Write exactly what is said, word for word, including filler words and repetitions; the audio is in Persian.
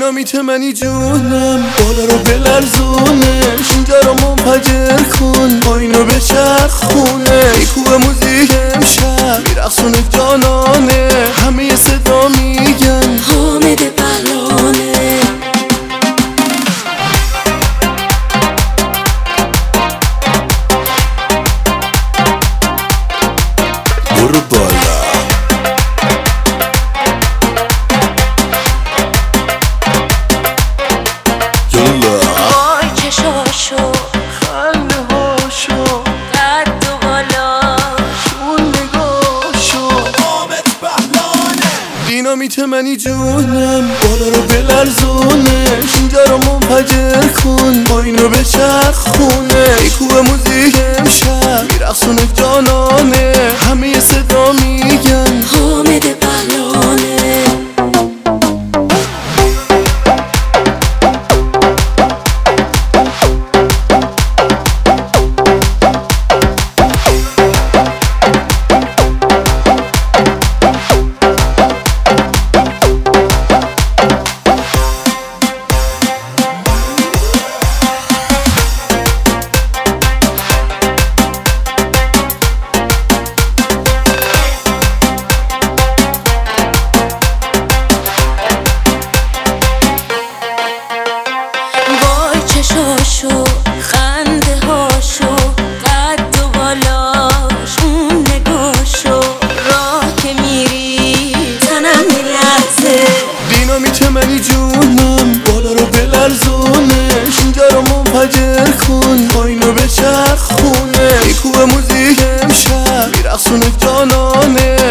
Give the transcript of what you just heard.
دینامیت منی جونم، بالا رو بلرزونش، اینجا رو منفجر کن، پایینو بچرخونه، میکوبه موزیک امشب میرقصونه جانانه، همه یه صدا میگن حامد بهرانه. برو بالا یالا وای چشاشو خنده هاشو قد و بالاش اون نگاشو حامد بهرانه. دینامیت منی جونم، بالا رو بلرزونش، اینجا رو منفجر کن، پایینو بچرخونه، میکوبه موزیک امشب میرقصونه جانانه، همه یه صدا میگن حامد بهرانه. چشاشو خنده هاشو قد و بالاش اون نگاشو راه که میری تنم میلرزه. دینامیت منی جونم، بالا رو بلرزونش، اینجا رو منفجر کن، پایینو بچرخونه، میکوبه موزیک امشب میرقصونه جانانه،